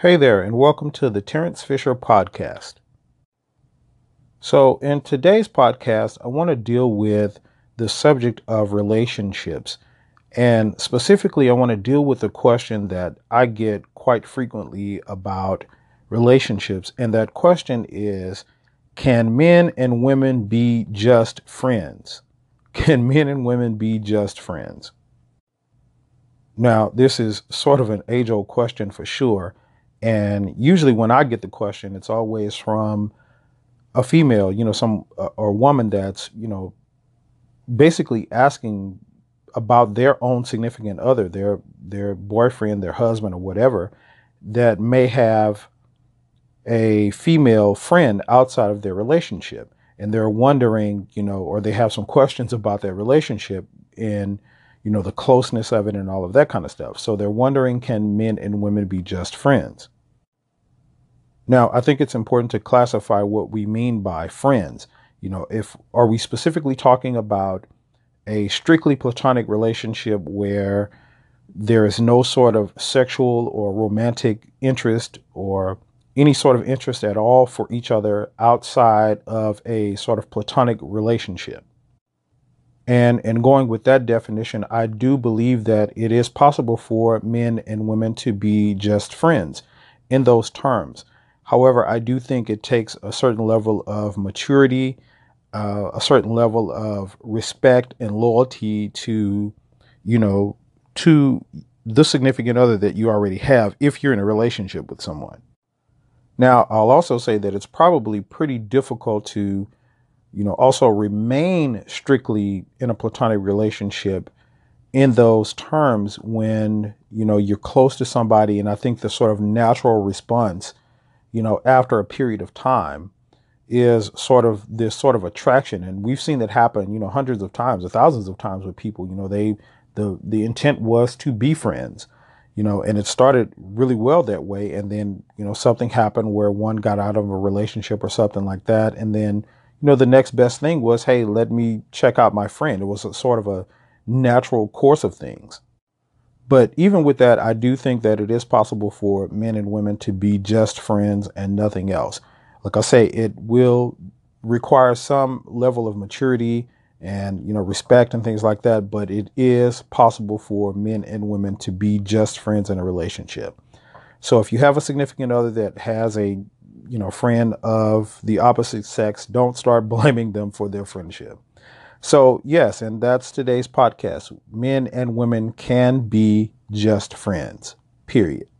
Hey there, and welcome to the Terrence Fisher Podcast. So, in today's podcast, I want to deal with the subject of relationships. And specifically, I want to deal with a question that I get quite frequently about relationships. And that question is, can men and women be just friends? Can men and women be just friends? Now, this is sort of an age old question for sure. And usually, when I get the question, it's always from a female, some or woman that's, basically asking about their own significant other, their boyfriend, their husband, or whatever, that may have a female friend outside of their relationship. And they're wondering, or they have some questions about their relationship and, the closeness of it and all of that kind of stuff. So they're wondering, can men and women be just friends? Now, I think it's important to classify what we mean by friends. If are we specifically talking about a strictly platonic relationship where there is no sort of sexual or romantic interest or any sort of interest at all for each other outside of a sort of platonic relationship? And going with that definition, I do believe that it is possible for men and women to be just friends in those terms. However, I do think it takes a certain level of maturity, a certain level of respect and loyalty to the significant other that you already have if you're in a relationship with someone. Now, I'll also say that it's probably pretty difficult to also remain strictly in a platonic relationship in those terms when, you're close to somebody. And I think the sort of natural response, after a period of time is sort of this sort of attraction. And we've seen that happen, hundreds of times or thousands of times with people, the intent was to be friends, and it started really well that way. And then, something happened where one got out of a relationship or something like that. And then, the next best thing was, hey, let me check out my friend. It was a sort of a natural course of things. But even with that, I do think that it is possible for men and women to be just friends and nothing else. Like I say, it will require some level of maturity and, respect and things like that. But it is possible for men and women to be just friends in a relationship. So if you have a significant other that has a friend of the opposite sex, don't start blaming them for their friendship. So, yes, and that's today's podcast. Men and women can be just friends, period.